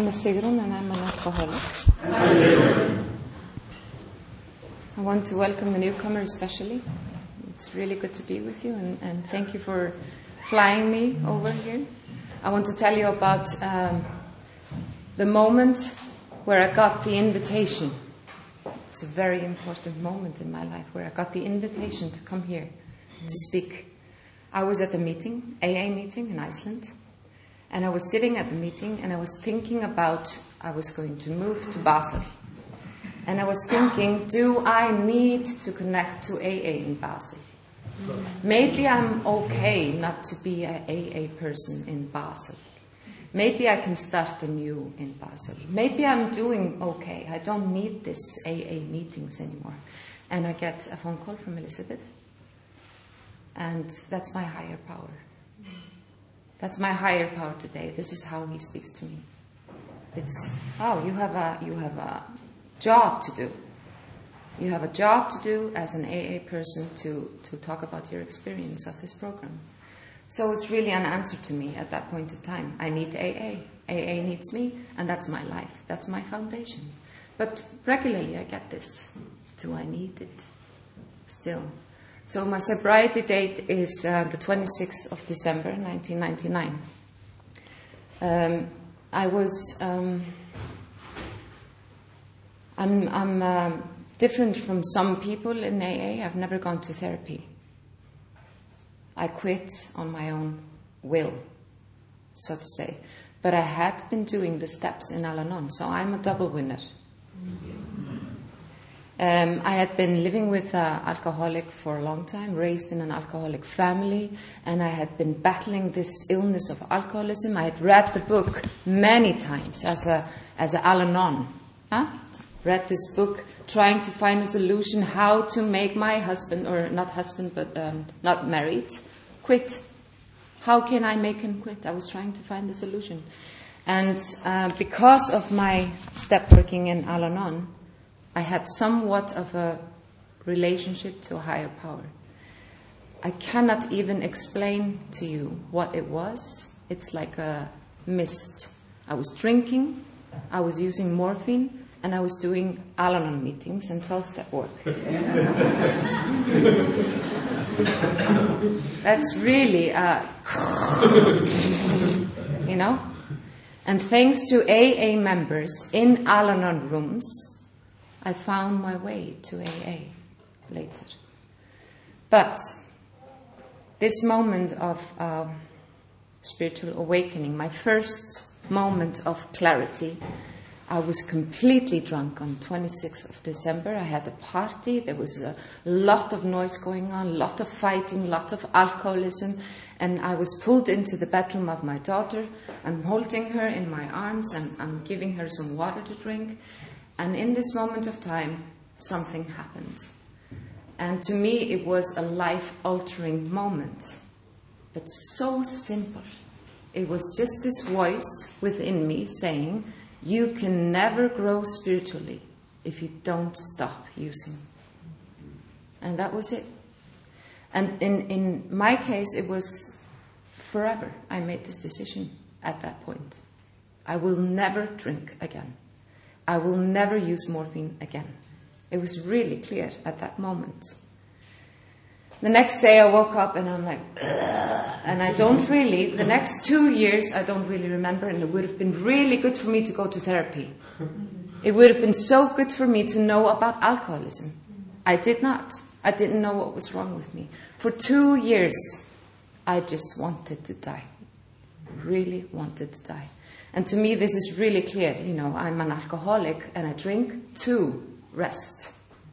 name is Sigrun and I'm an alcoholic. I want to welcome the newcomer especially. It's really good to be with you and thank you for flying me over here. I want to tell you about the moment where I got the invitation. It's a very important moment in my life where I got the invitation to come here to speak. I was at a meeting, AA meeting in Iceland, and I was sitting at the meeting and I was thinking about I was going to move to Basel. And I was thinking, do I need to connect to AA in Basel? Maybe I'm okay not to be an AA person in Basel. Maybe I can start anew in Basel. Maybe I'm doing okay. I don't need this AA meetings anymore. And I get a phone call from Elizabeth. And that's my higher power. That's my higher power today. This is how he speaks to me. It's, you have a job to do. You have a job to do as an AA person to talk about your experience of this program. So it's really an answer to me at that point in time. I need AA. AA needs me, and that's my life. That's my foundation. But regularly I get this. Do I need it? Still. So my sobriety date is the 26th of December, 1999. I'm different from some people in AA. I've never gone to therapy. I quit on my own will, so to say. But I had been doing the steps in Al-Anon, so I'm a double winner. I had been living with an alcoholic for a long time, raised in an alcoholic family, and I had been battling this illness of alcoholism. I had read the book many times as an Al-Anon. Read this book, trying to find a solution how to make my husband, or not husband, but not married, quit. How can I make him quit? I was trying to find the solution. And because of my step working in Al-Anon, I had somewhat of a relationship to a higher power. I cannot even explain to you what it was. It's like a mist. I was drinking, I was using morphine, and I was doing Al-Anon meetings and 12-step work. That's really, And thanks to AA members in Al-Anon rooms, I found my way to AA later. But this moment of spiritual awakening, my first moment of clarity, I was completely drunk on 26th of December. I had a party. There was a lot of noise going on, a lot of fighting, a lot of alcoholism. And I was pulled into the bedroom of my daughter. I'm holding her in my arms and I'm giving her some water to drink. And in this moment of time, something happened. And to me, it was a life-altering moment. But so simple. It was just this voice within me saying, you can never grow spiritually if you don't stop using. And that was it. And in my case, it was forever. I made this decision at that point. I will never drink again. I will never use morphine again. It was really clear at that moment. The next day I woke up and I'm like, ugh, and the next 2 years I don't really remember, and it would have been really good for me to go to therapy. It would have been so good for me to know about alcoholism. I did not. I didn't know what was wrong with me. For 2 years I just wanted to die. Really wanted to die. And to me, this is really clear. I'm an alcoholic and I drink to rest.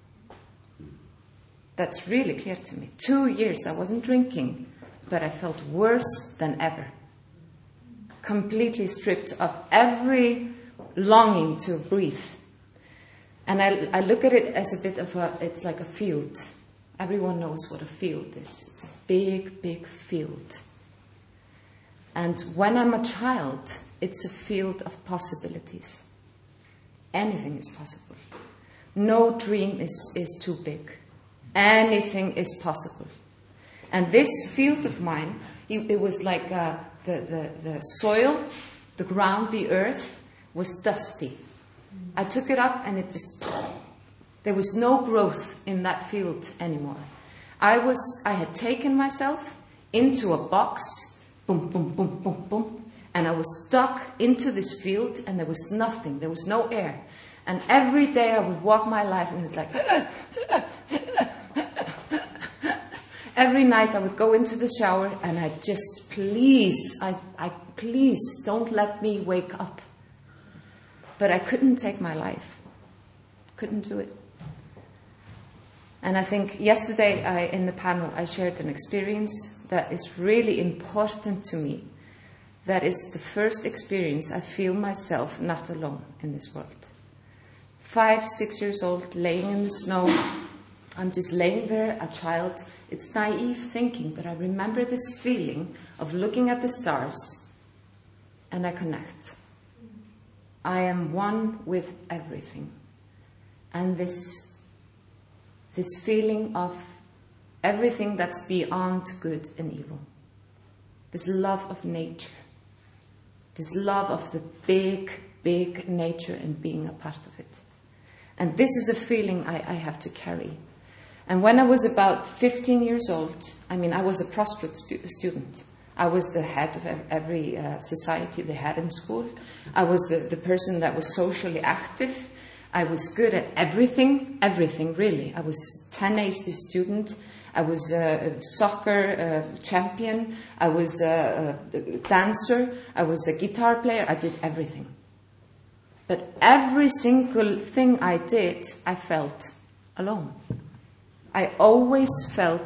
That's really clear to me. 2 years I wasn't drinking, but I felt worse than ever. Completely stripped of every longing to breathe. And I look at it as a bit of it's like a field. Everyone knows what a field is. It's a big, big field. And when I'm a child, it's a field of possibilities. Anything is possible. No dream is too big. Anything is possible. And this field of mine, it was like the soil, the ground, the earth, was dusty. I took it up and it just, there was no growth in that field anymore. I had taken myself into a box, boom, boom, boom, boom, boom, and I was stuck into this field and there was nothing, there was no air. And every day I would walk my life and it was like, every night I would go into the shower and I just, please don't let me wake up. But I couldn't take my life. Couldn't do it. And I think yesterday in the panel I shared an experience that is really important to me. That is the first experience I feel myself not alone in this world. 5, 6 years old, laying in the snow. I'm just laying there, a child. It's naive thinking, but I remember this feeling of looking at the stars and I connect. I am one with everything. And this feeling of everything that's beyond good and evil. This love of nature. This love of the big, big nature and being a part of it. And this is a feeling I have to carry. And when I was about 15 years old, I was a prosperous student. I was the head of every society they had in school. I was the person that was socially active. I was good at everything really. I was 10 student. I was a soccer champion. I was a dancer. I was a guitar player. I did everything. But every single thing I did, I felt alone. I always felt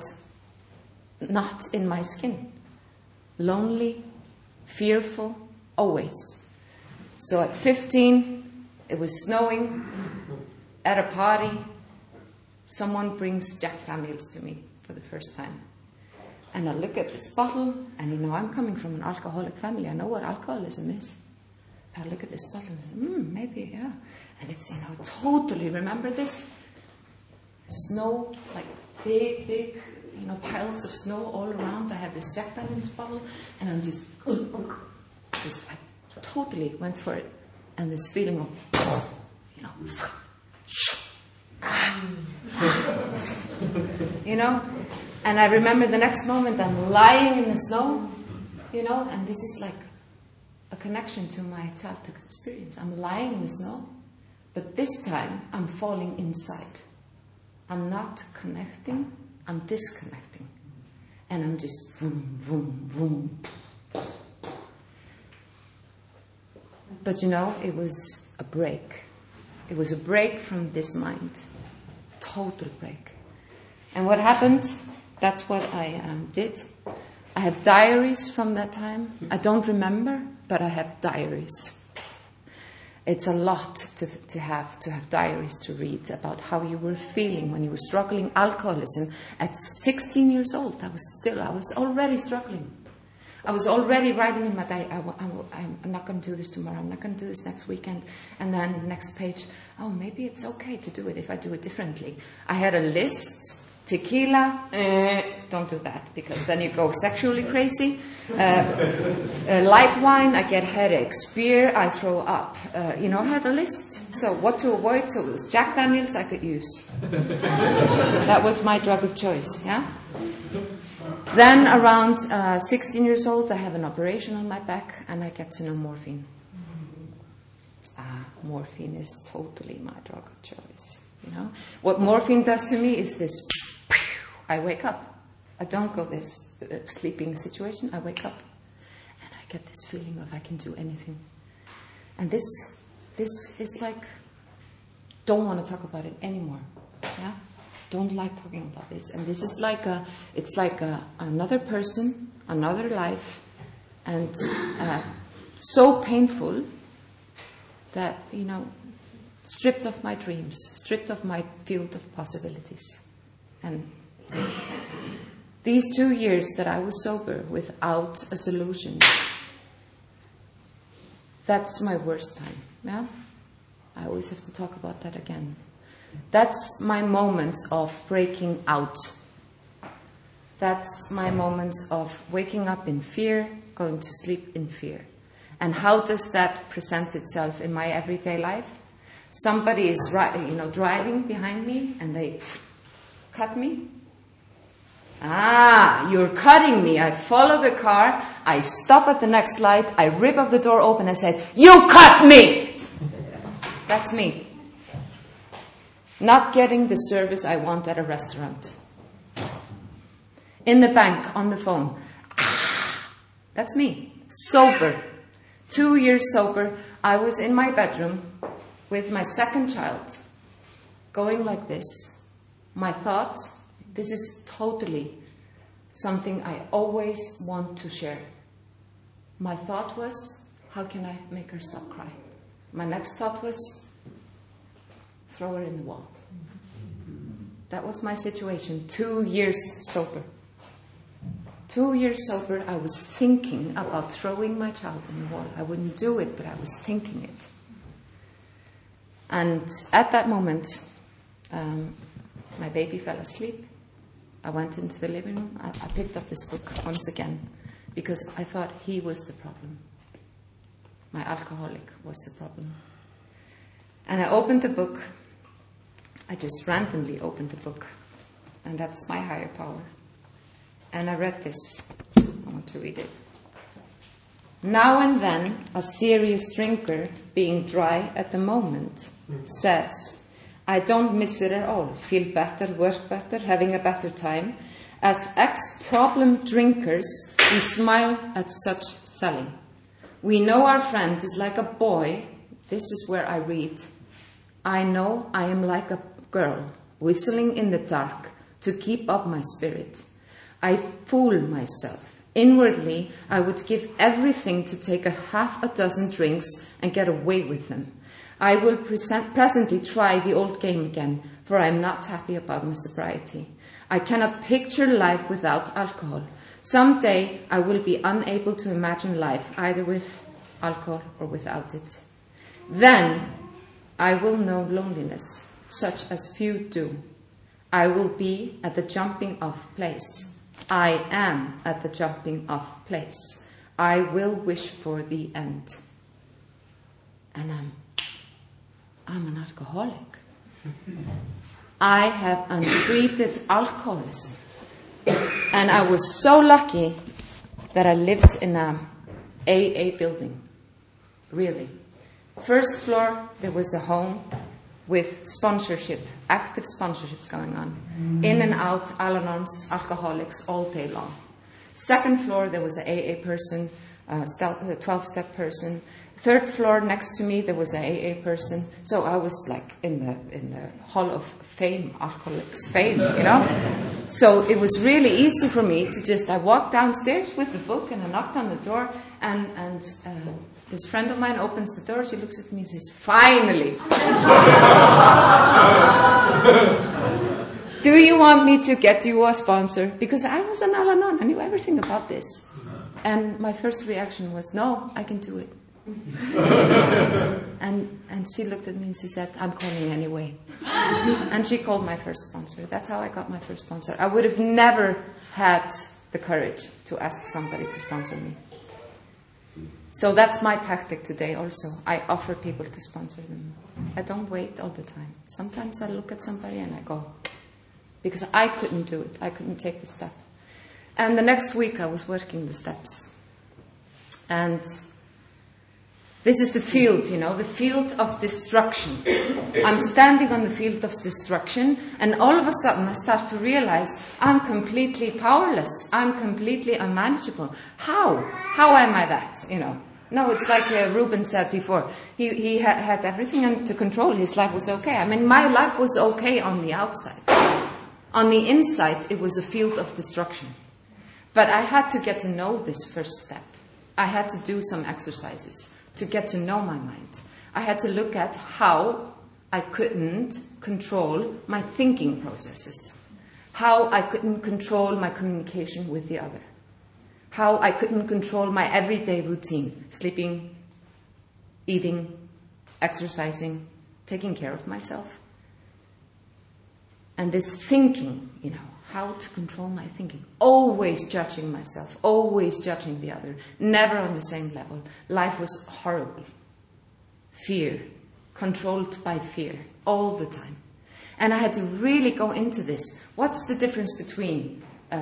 not in my skin. Lonely, fearful, always. So at 15, it was snowing, at a party, someone brings Jack Daniels to me for the first time. And I look at this bottle, and I'm coming from an alcoholic family. I know what alcoholism is. I look at this bottle and say, maybe, yeah. And it's, totally remember this? Snow, like big, piles of snow all around. I have this Jack Daniels bottle, and I'm just I totally went for it. And this feeling of, and I remember the next moment I'm lying in the snow, and this is like a connection to my childhood experience. I'm lying in the snow, but this time I'm falling inside. I'm not connecting, I'm disconnecting. And I'm just vroom, vroom, vroom. But it was a break. It was a break from this mind. Total break. And what happened, that's what I did. I have diaries from that time. I don't remember, but I have diaries. It's a lot to have diaries to read about how you were feeling when you were struggling alcoholism. At 16 years old, I was already struggling. I was already writing in my diary, I'm not going to do this tomorrow, I'm not going to do this next weekend. And then next page, maybe it's okay to do it if I do it differently. I had a list. Tequila, don't do that, because then you go sexually crazy. Light wine, I get headaches. Beer, I throw up. I had a list. So what to avoid? So it was Jack Daniels I could use. That was my drug of choice, yeah? Then around 16 years old, I have an operation on my back, and I get to know morphine. Morphine is totally my drug of choice. What morphine does to me is this. I wake up. I don't go this sleeping situation. I wake up and I get this feeling of I can do anything. And this is like, don't want to talk about it anymore. Yeah, don't like talking about this. And this is like another person, another life, and so painful that stripped of my dreams, stripped of my field of possibilities. And these 2 years that I was sober without a solution, that's my worst time. Yeah? I always have to talk about that again. That's my moments of breaking out. That's my moments of waking up in fear, going to sleep in fear. And how does that present itself in my everyday life? Somebody is driving behind me and they cut me. You're cutting me. I follow the car. I stop at the next light. I rip up the door open and say, "You cut me!" That's me. Not getting the service I want at a restaurant. In the bank, on the phone. That's me. Sober. 2 years sober. I was in my bedroom with my second child, going like this. My thought, this is totally something I always want to share. My thought was, how can I make her stop crying? My next thought was, throw her in the wall. That was my situation. 2 years sober. 2 years sober, I was thinking about throwing my child in the wall. I wouldn't do it, but I was thinking it. And at that moment, my baby fell asleep. I went into the living room. I picked up this book once again because I thought he was the problem. My alcoholic was the problem. And I opened the book. I just randomly opened the book. And that's my higher power. And I read this. I want to read it. Now and then, a serious drinker, being dry at the moment, says, "I don't miss it at all. Feel better, work better, having a better time. As ex-problem drinkers, we smile at such selling. We know our friend is like a boy." This is where I read. "I know I am like a girl, whistling in the dark to keep up my spirit. I fool myself. Inwardly, I would give everything to take half a dozen drinks and get away with them. I will presently try the old game again, for I am not happy about my sobriety. I cannot picture life without alcohol. Someday I will be unable to imagine life either with alcohol or without it. Then I will know loneliness, such as few do. I will be at the jumping off place. I am at the jumping off place. I will wish for the end." And I'm an alcoholic. I have untreated alcoholism. And I was so lucky that I lived in a AA building. Really. First floor, there was a home with sponsorship, active sponsorship going on. In and out, Al-Anons, alcoholics all day long. Second floor, there was an AA person, a 12-step person. Third floor, next to me, there was an AA person. So I was like in the Hall of Fame, Alcoholics Fame, you know. So it was really easy for me to I walked downstairs with the book and I knocked on the door and this friend of mine opens the door. She looks at me and says, "Finally! Do you want me to get you a sponsor?" Because I was an Al-Anon. I knew everything about this. And my first reaction was, "No, I can do it." And she looked at me and she said, "I'm calling anyway." And she called my first sponsor. That's how I got my first sponsor. I would have never had the courage to ask somebody to sponsor me. So that's my tactic today also. I offer people to sponsor them. I don't wait all the time. Sometimes I look at somebody and I go. Because I couldn't do it. I couldn't take the step. And the next week I was working the steps. And this is the field, you know, the field of destruction. I'm standing on the field of destruction, and all of a sudden I start to realize I'm completely powerless. I'm completely unmanageable. How? How am I that, you know? No, it's like Ruben said before. He had everything under control. His life was okay. I mean, my life was okay on the outside. On the inside, it was a field of destruction. But I had to get to know this first step. I had to do some exercises to get to know my mind. I had to look at how I couldn't control my thinking processes, how I couldn't control my communication with the other, how I couldn't control my everyday routine, sleeping, eating, exercising, taking care of myself. And this thinking, how to control my thinking. Always judging myself, always judging the other, never on the same level. Life was horrible. Fear, controlled by fear, all the time. And I had to really go into this. What's the difference between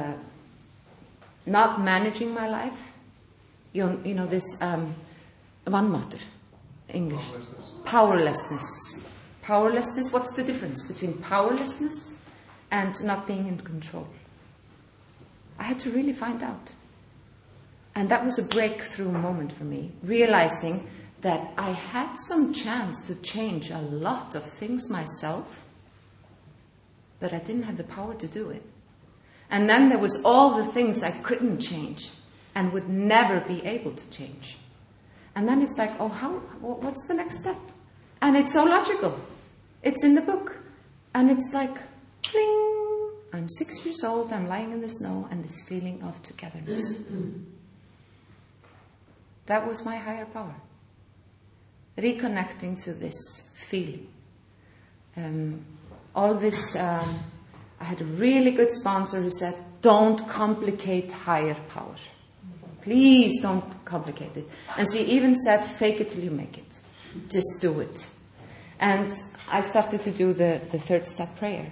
not managing my life? This vanmáttur, English. Powerlessness. Powerlessness, what's the difference between powerlessness and not being in control? I had to really find out. And that was a breakthrough moment for me, realizing that I had some chance to change a lot of things myself, but I didn't have the power to do it. And then there was all the things I couldn't change and would never be able to change. And then it's like, what's the next step? And it's so logical. It's in the book. And it's like, cling. I'm 6 years old, I'm lying in the snow, and this feeling of togetherness. That was my higher power. Reconnecting to this feeling. I had a really good sponsor who said, don't complicate higher power. Please don't complicate it. And she even said, fake it till you make it. Just do it. And I started to do the third step prayer.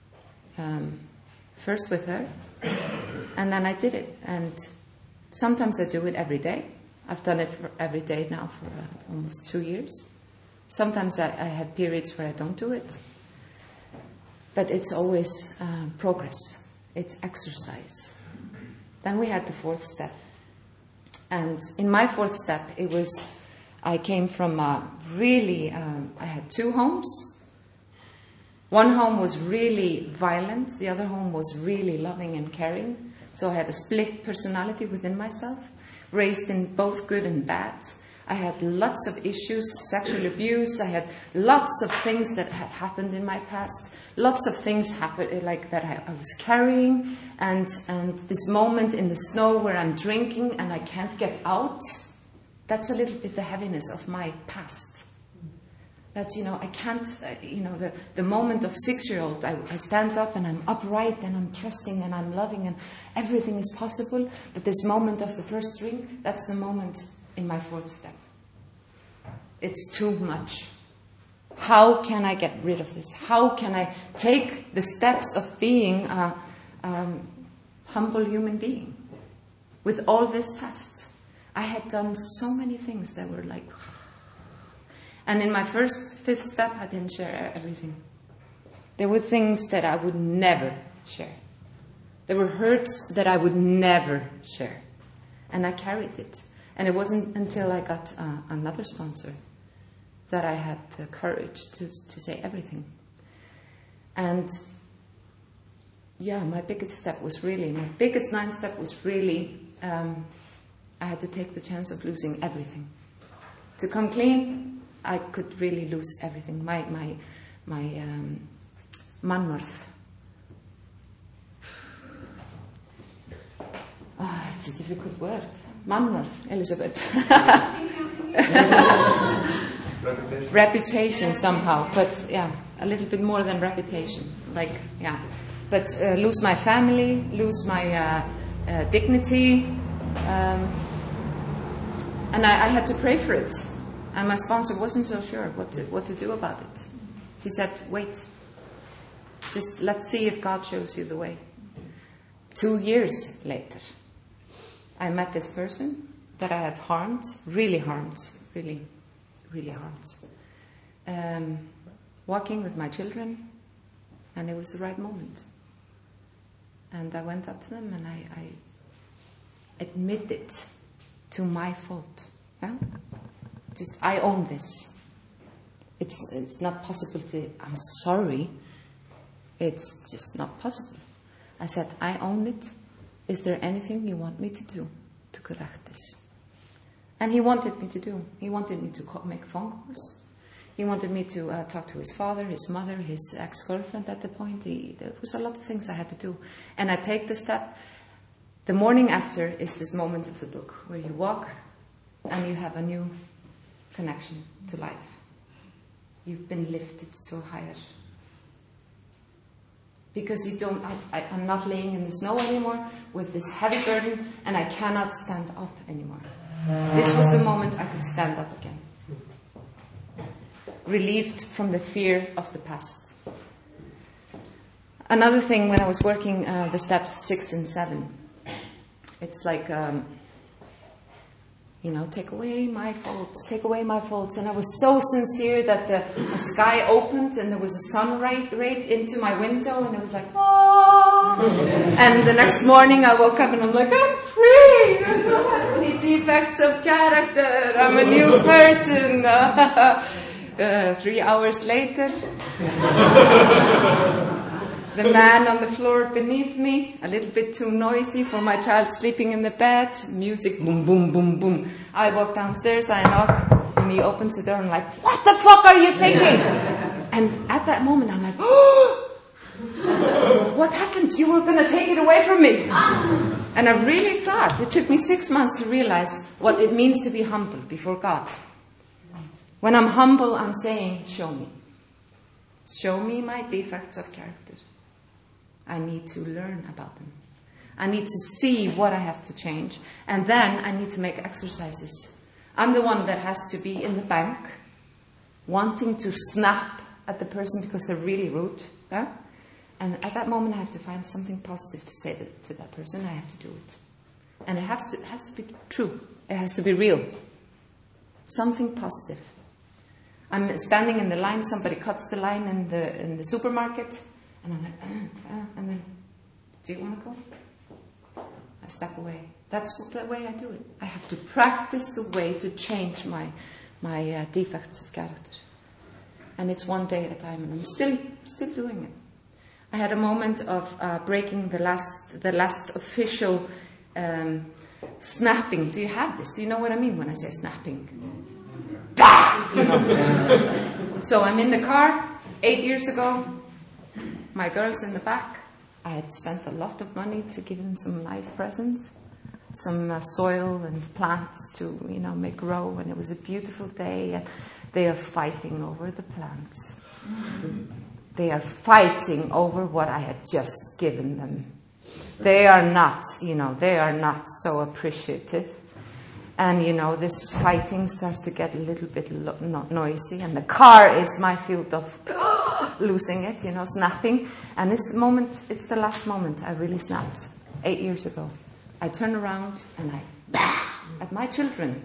First with her, and then I did it. And sometimes I do it every day. I've done it every day now for almost 2 years. Sometimes I have periods where I don't do it. But it's always progress. It's exercise. Then we had the fourth step. And in my fourth step, I came from I had 2 homes. One home was really violent. The other home was really loving and caring. So I had a split personality within myself, raised in both good and bad. I had lots of issues, sexual abuse. I had lots of things that had happened in my past. Lots of things happened like that I was carrying. And this moment in the snow where I'm drinking and I can't get out, that's a little bit the heaviness of my past. That's, I can't, the moment of 6-year-old, I stand up and I'm upright and I'm trusting and I'm loving and everything is possible. But this moment of the first string, that's the moment in my fourth step. It's too much. How can I get rid of this? How can I take the steps of being a humble human being with all this past? I had done so many things that were like... And in my fifth step, I didn't share everything. There were things that I would never share. There were hurts that I would never share. And I carried it. And it wasn't until I got another sponsor that I had the courage to say everything. And my biggest ninth step was really, I had to take the chance of losing everything. To come clean, I could really lose everything. My mannorð. It's a difficult word. Mannorð, Elizabeth. Reputation somehow, but a little bit more than reputation. But lose my family, lose my dignity, and I had to pray for it. And my sponsor wasn't so sure what to do about it. She said, wait, just let's see if God shows you the way. 2 years later, I met this person that I had harmed, really harmed. Walking with my children, and it was the right moment. And I went up to them and I admitted to my fault. Yeah? I own this. It's not possible I'm sorry. It's just not possible. I said, I own it. Is there anything you want me to do to correct this? And he wanted me to do. He wanted me to make phone calls. He wanted me to talk to his father, his mother, his ex-girlfriend at the point. There was a lot of things I had to do. And I take the step. The morning after is this moment of the book where you walk and you have a new connection to life. You've been lifted to a higher Because I'm not laying in the snow anymore with this heavy burden, and I cannot stand up anymore. This was the moment I could stand up again. Relieved from the fear of the past. Another thing, when I was working the steps 6 and 7, it's like, take away my faults. And I was so sincere that the sky opened and there was a sun right into my window, and it was like, oh. And the next morning I woke up and I'm like, I'm free. I don't have any defects of character. I'm a new person. 3 hours later, the man on the floor beneath me, a little bit too noisy for my child sleeping in the bed, music, boom, boom, boom, boom. I walk downstairs, I knock, and he opens the door, and I'm like, what the fuck are you thinking? And at that moment, I'm like, oh, what happened? You were going to take it away from me. And I really thought, it took me 6 months to realize what it means to be humble before God. When I'm humble, I'm saying, show me. Show me my defects of character. I need to learn about them. I need to see what I have to change. And then I need to make exercises. I'm the one that has to be in the bank, wanting to snap at the person because they're really rude. Huh? And at that moment, I have to find something positive to say to that person. I have to do it. And it has to be true. It has to be real. Something positive. I'm standing in the line, somebody cuts the line in the supermarket, and I'm like, and then, do you want to go? I step away. That's the way I do it. I have to practice the way to change my defects of character. And it's one day at a time, and I'm still doing it. I had a moment of breaking the last official snapping. Do you have this? Do you know what I mean when I say snapping? You know. So I'm in the car 8 years ago. My girl's in the back. I had spent a lot of money to give them some nice presents, some soil and plants to make grow, and it was a beautiful day. And they are fighting over the plants. They are fighting over what I had just given them. They are not so appreciative. And, this fighting starts to get a little bit noisy. And the car is my field of losing it, snapping. And it's the last moment I really snapped 8 years ago. I turn around and I at my children.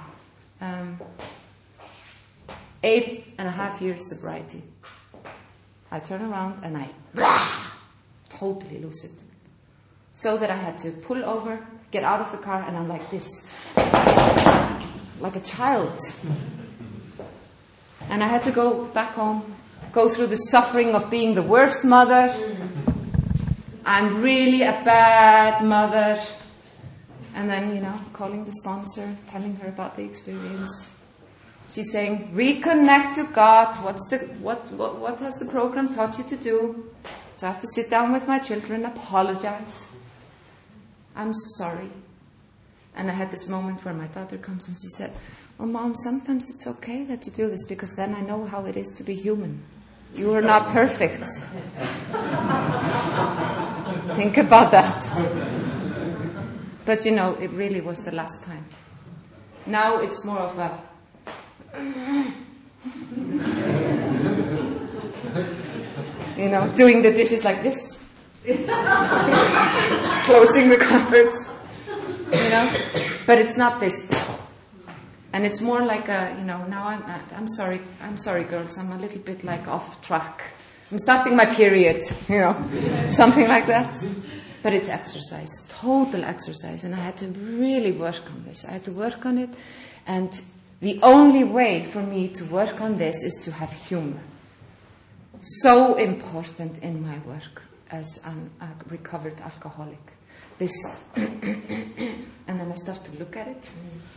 8.5 years sobriety. I turn around and I totally lose it. So that I had to pull over, get out of the car, and I'm like this, like a child. And I had to go back home, go through the suffering of being the worst mother. I'm really a bad mother. And then, calling the sponsor, telling her about the experience. She's saying, reconnect to God. What has the program taught you to do? So I have to sit down with my children, apologize. I'm sorry. And I had this moment where my daughter comes and she said, oh, Mom, sometimes it's okay that you do this because then I know how it is to be human. You are not perfect. Think about that. But, it really was the last time. Now it's more of a... doing the dishes like this. Closing the cupboards. But it's not this. And it's more like now I'm sorry girls, I'm a little bit like off track. I'm starting my period, something like that. But it's exercise, total exercise. And I had to really work on this. I had to work on it. And the only way for me to work on this is to have humor. So important in my work as a recovered alcoholic. This, and then I start to look at it.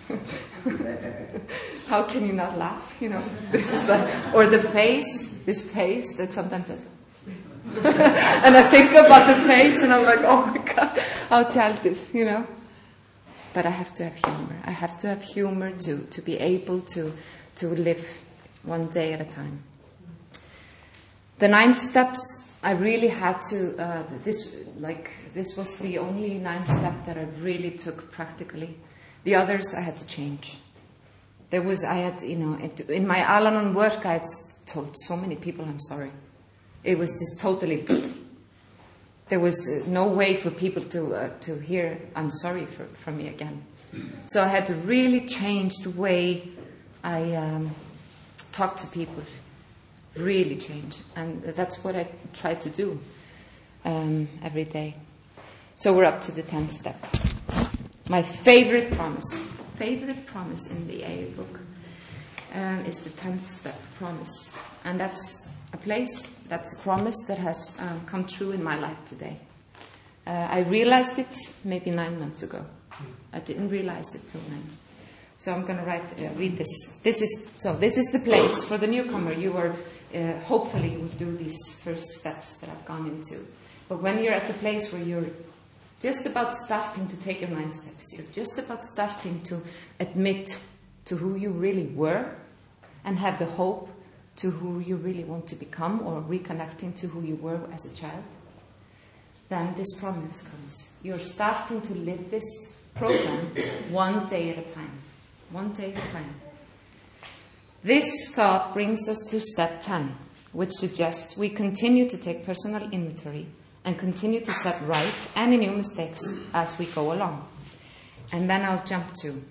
How can you not laugh? This is like, or this face that sometimes says, and I think about the face and I'm like, oh my God, how childish, But I have to have humor. I have to have humor to be able to live one day at a time. The 9 steps I really had to, this was the only 9th step that I really took practically. The others I had to change. In my Al-Anon work, I had told so many people I'm sorry. It was just totally, there was no way for people to hear I'm sorry from me again. So I had to really change the way I talk to people. Really change. And that's what I try to do every day. So we're up to the 10th step. My favorite promise in the AA book is the 10th step promise. And that's a promise that has come true in my life today. I realized it maybe 9 months ago. I didn't realize it till then. So I'm going to read this. This is the place for the newcomer. You are hopefully will do these first steps that I've gone into. But when you're at the place where you're just about starting to take your 9 steps, you're just about starting to admit to who you really were and have the hope to who you really want to become, or reconnecting to who you were as a child, then this promise comes. You're starting to live this program one day at a time. One day at a time. This thought brings us to step 10, which suggests we continue to take personal inventory and continue to set right any new mistakes as we go along. And then I'll jump to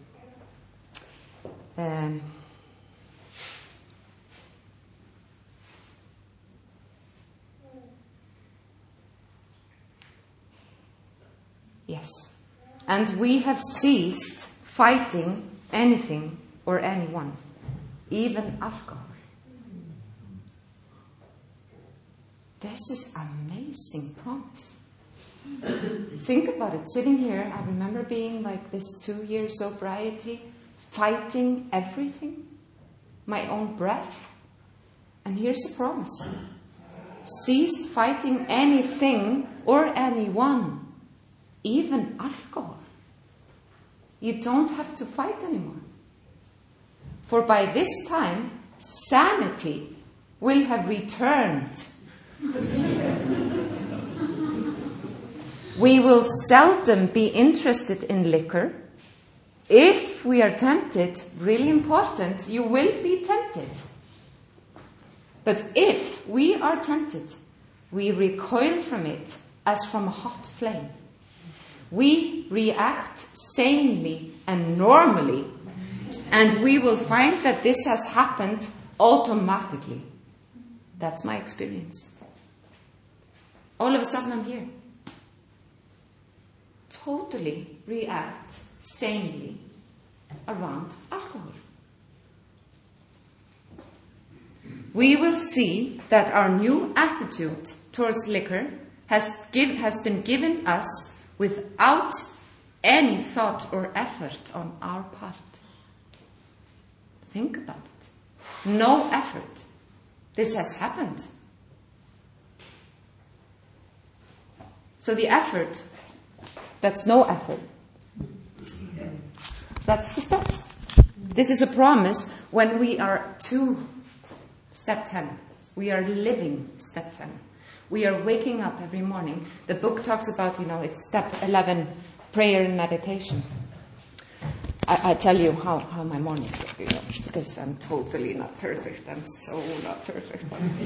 yes. And we have ceased fighting anything or anyone, even alcohol. This is amazing promise. Think about it. Sitting here, I remember being like this 2-year sobriety, fighting everything, my own breath. And here's a promise. Ceased fighting anything or anyone, even alcohol. You don't have to fight anymore. For by this time, sanity will have returned. We will seldom be interested in liquor. If we are tempted, really important, you will be tempted. But if we are tempted, we recoil from it as from a hot flame. We react sanely and normally, and we will find that this has happened automatically. That's my experience. All of a sudden I'm here. Totally react sanely around alcohol. We will see that our new attitude towards liquor has been given us without any thought or effort on our part. Think about it. No effort. This has happened. So the effort, that's no effort. That's the steps. This is a promise when we are to step 10. We are living step 10. We are waking up every morning. The book talks about, it's step 11, prayer and meditation. I tell you how my mornings work, because I'm totally not perfect. I'm so not perfect.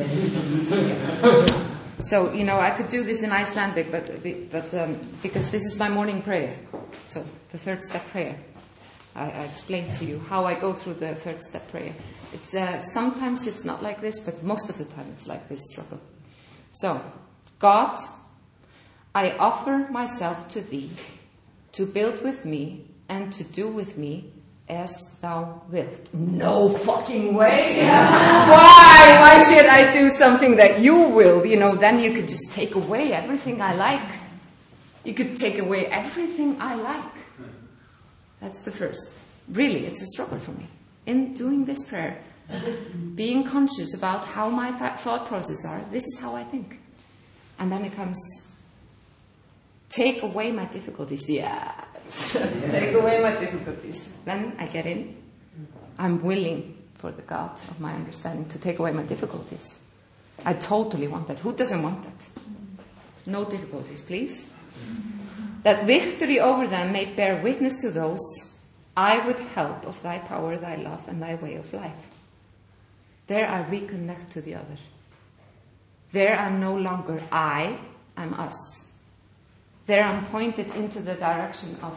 So, I could do this in Icelandic, but because this is my morning prayer. So, the 3rd step prayer. I explained to you how I go through the 3rd step prayer. It's sometimes it's not like this, but most of the time it's like this struggle. So, God, I offer myself to Thee, to build with me and to do with me as Thou wilt. No fucking way! Why? Why should I do something that You will? Then you could just take away everything I like. You could take away everything I like. That's the first. Really, it's a struggle for me. In doing this prayer, being conscious about how my thought processes are, this is how I think. And then it comes, take away my difficulties. Yeah. Take away my difficulties. Then I get in. I'm willing for the God of my understanding to take away my difficulties. I totally want that. Who doesn't want that? No difficulties, please. That victory over them may bear witness to those I would help of thy power, thy love, and thy way of life. There I reconnect to the other. There I'm no longer I, I'm us. There I'm pointed into the direction of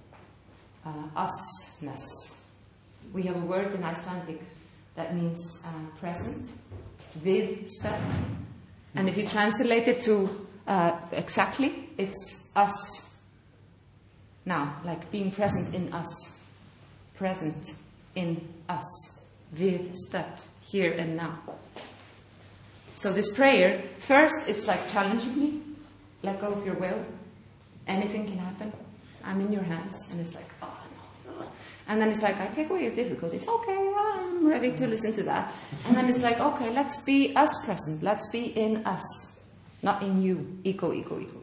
usness. We have a word in Icelandic that means present, viðstödd. And if you translate it to exactly, it's us now, like being present in us. Present in us. Viðstödd, here and now. So this prayer, first it's like challenging me. Let go of your will. Anything can happen. I'm in your hands. And it's like, oh no. And then it's like, I take away your difficulties. Okay, I'm ready to listen to that. And then it's like, okay, let's be us present. Let's be in us. Not in you. Ego.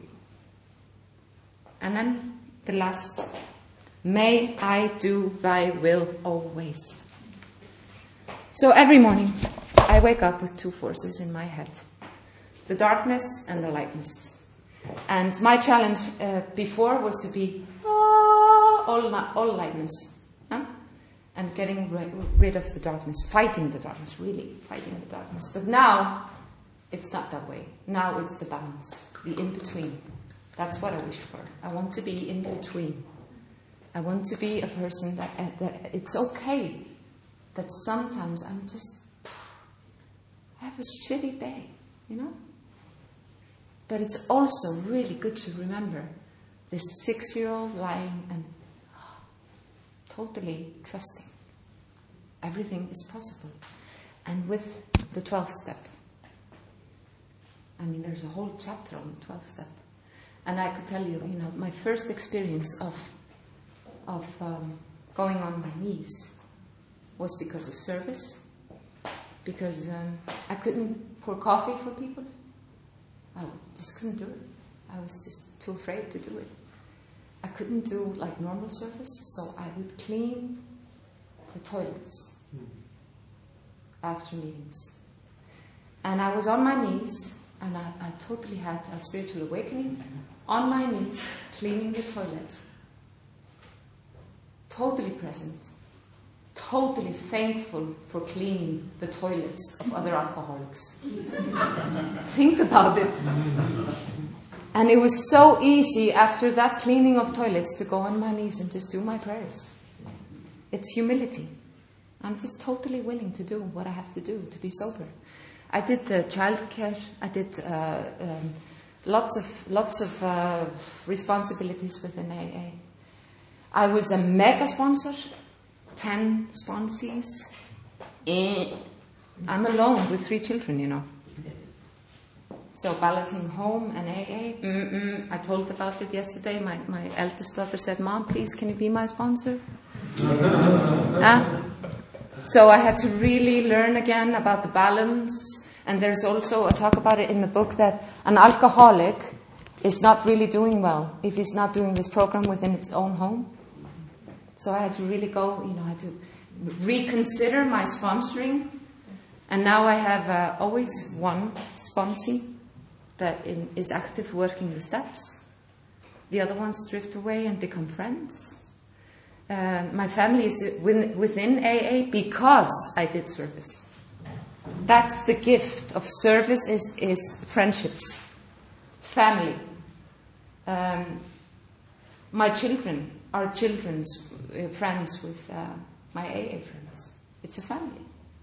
And then the last, may I do thy will always. So every morning, I wake up with two forces in my head. The darkness and the lightness. And my challenge before was to be all lightness. Huh? And getting rid of the darkness. Fighting the darkness, really fighting the darkness. But now, it's not that way. Now it's the balance, the in-between. That's what I wish for. I want to be in between. I want to be a person that it's okay that sometimes I have a shitty day, you know? But it's also really good to remember this 6-year-old lying and totally trusting. Everything is possible. And with the 12th step. I mean, there's a whole chapter on the 12th step. And I could tell you, my first experience of going on my knees was because of service. Because I couldn't pour coffee for people. I just couldn't do it. I was just too afraid to do it. I couldn't do like normal service, so I would clean the toilets after meetings. And I was on my knees, and I totally had a spiritual awakening. On my knees, cleaning the toilet. Totally present. Totally thankful for cleaning the toilets of other alcoholics. Think about it. And it was so easy after that cleaning of toilets to go on my knees and just do my prayers. It's humility. I'm just totally willing to do what I have to do to be sober. I did the childcare. I did lots of responsibilities within AA. I was a mega sponsor. 10 sponsees. I'm alone with 3 children, So balancing home and AA. I told about it yesterday. My eldest daughter said, Mom, please, can you be my sponsor? So I had to really learn again about the balance. And there's also a talk about it in the book that an alcoholic is not really doing well if he's not doing this program within its own home. So I had to really go, I had to reconsider my sponsoring. And now I have always one sponsee that is active working the steps. The other ones drift away and become friends. My family is within AA because I did service. That's the gift of service is friendships, family. My children are children's friends with my AA friends. It's a family.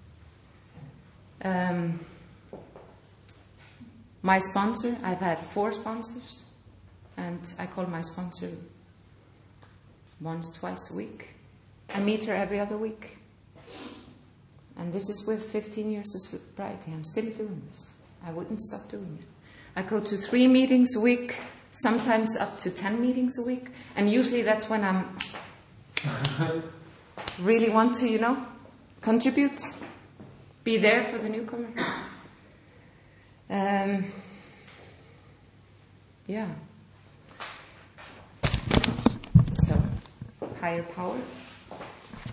My sponsor, I've had 4 sponsors, and I call my sponsor once, twice a week. I meet her every other week. And this is with 15 years of sobriety. I'm still doing this. I wouldn't stop doing it. I go to 3 meetings a week, sometimes up to 10 meetings a week. And usually that's when I'm really want to, contribute, be there for the newcomer. Yeah. So, higher power.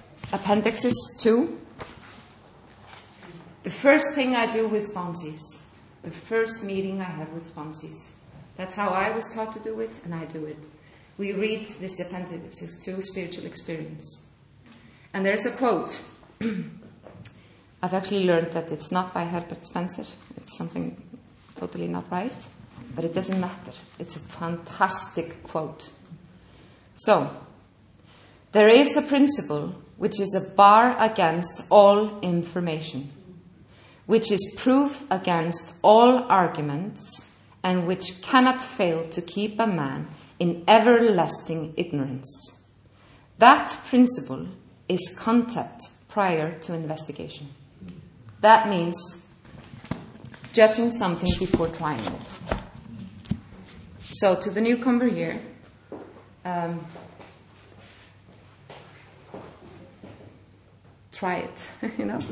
Appendixes 2. The first thing I do with sponsees The first meeting I had with sponsees. That's how I was taught to do it, and I do it. We read this appendix to Spiritual Experience. And there's a quote. I've actually learned that it's not by Herbert Spencer. It's something totally not right. But it doesn't matter. It's a fantastic quote. So, there is a principle which is a bar against all information, which is proof against all arguments, and which cannot fail to keep a man in everlasting ignorance. That principle is concept prior to investigation. That means judging something before trying it. So to the newcomer here, try it, you know.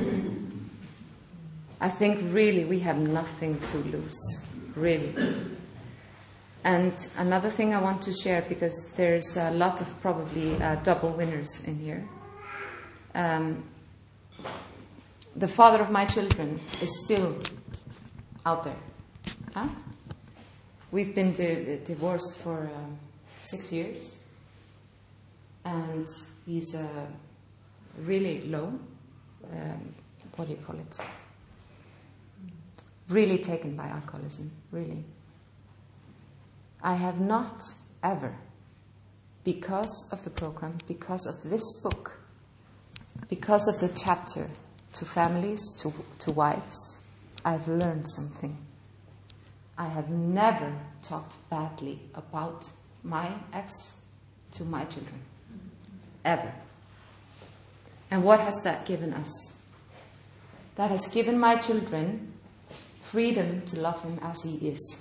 I think really we have nothing to lose, really. And another thing I want to share, because there's a lot of probably double winners in here. The father of my children is still out there. Huh? We've been divorced for 6 years. And he's really low. What do you call it? Really taken by alcoholism, really. I have not ever, because of the program, because of this book, because of the chapter to families, to wives, I've learned something. I have never talked badly about my ex to my children. Ever. And what has that given us? That has given my children freedom to love him as he is.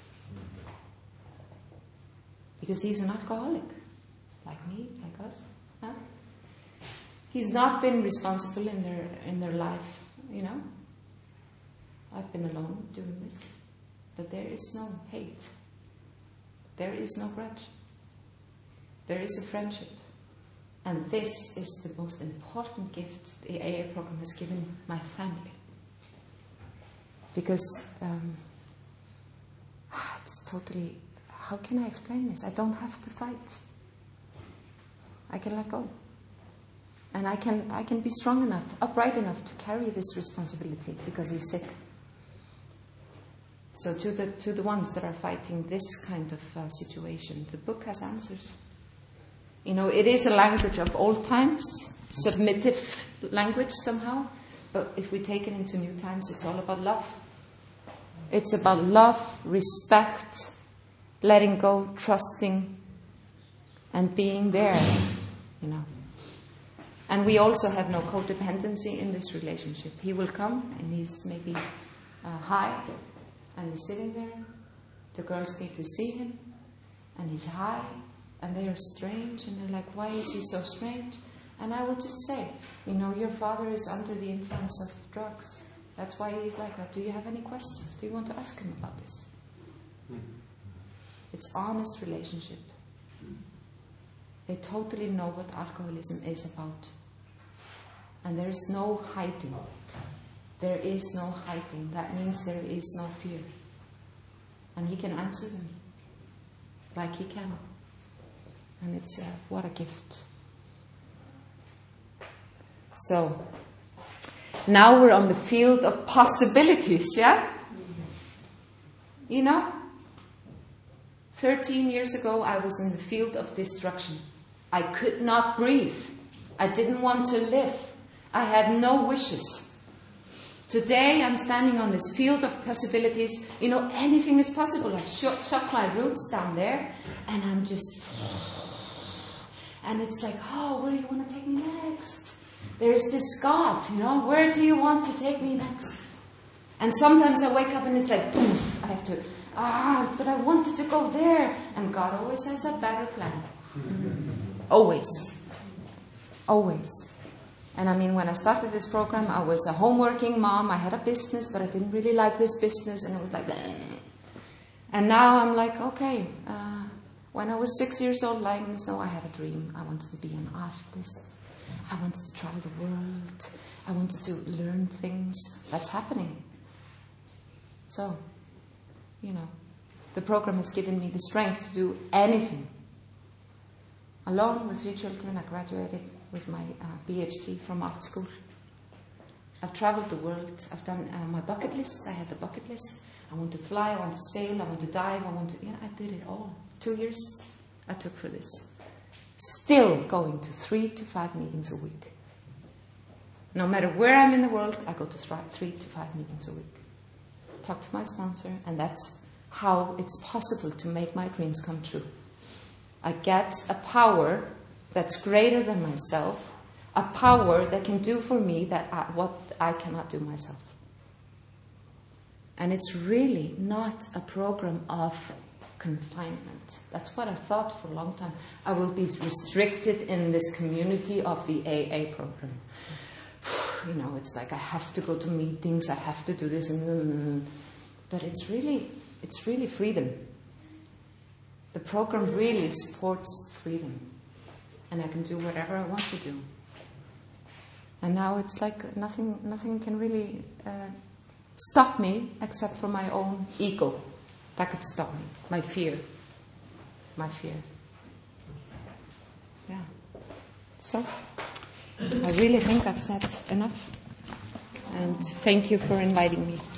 Because he's an alcoholic, like me, like us. Huh? He's not been responsible in their life, you know. I've been alone doing this. But there is no hate. There is no grudge. There is a friendship. And this is the most important gift the AA program has given my family. Because it's totally... How can I explain this? I don't have to fight. I can let go. And I can be strong enough, upright enough to carry this responsibility because he's sick. So to the ones that are fighting this kind of situation, the book has answers. You know, it is a language of old times, submissive language somehow, but if we take it into new times, it's all about love. It's about love, respect, letting go, trusting, and being there, you know. And we also have no codependency in this relationship. He will come, and he's maybe high, and he's sitting there. The girls need to see him, and he's high, and they are strange, and they're like, why is he so strange? And I will just say, you know, your father is under the influence of drugs. That's why he's like that. Do you have any questions? Do you want to ask him about this? It's honest relationship. They totally know what alcoholism is about. And there is no hiding. There is no hiding. That means there is no fear. And he can answer them like he can. And it's, what a gift. So, now we're on the field of possibilities, yeah? You know? 13 years ago, I was in the field of destruction. I could not breathe. I didn't want to live. I had no wishes. Today, I'm standing on this field of possibilities. You know, anything is possible. I shot my roots down there, and I'm just... And it's like, oh, where do you want to take me next? There's this God, you know, where do you want to take me next? And sometimes I wake up and it's like, poof, I have to... but I wanted to go there. And God always has a better plan. Always. Always. And I mean, when I started this program, I was a home-working mom. I had a business, but I didn't really like this business. And it was like, bleh. And now I'm like, okay. When I was 6 years old lying in the snow, I had a dream. I wanted to be an artist. I wanted to travel the world. I wanted to learn things. That's happening. So, the program has given me the strength to do anything. Alone with 3 children, I graduated with my PhD from art school. I've traveled the world. I've done my bucket list. I had the bucket list. I want to fly, I want to sail, I want to dive, I did it all. 2 years I took for this. Still going to 3 to 5 meetings a week. No matter where I'm in the world, I go to 3 to 5 meetings a week. Talk to my sponsor, and that's how it's possible to make my dreams come true. I get a power that's greater than myself, a power that can do for me what I cannot do myself. And it's really not a program of confinement. That's what I thought for a long time. I will be restricted in this community of the AA program. It's like I have to go to meetings, I have to do this, but it's really freedom. The program really supports freedom, and I can do whatever I want to do. And now it's like nothing can really stop me except for my own ego. That could stop me. My fear. Yeah. So, I really think I've said enough. And thank you for inviting me.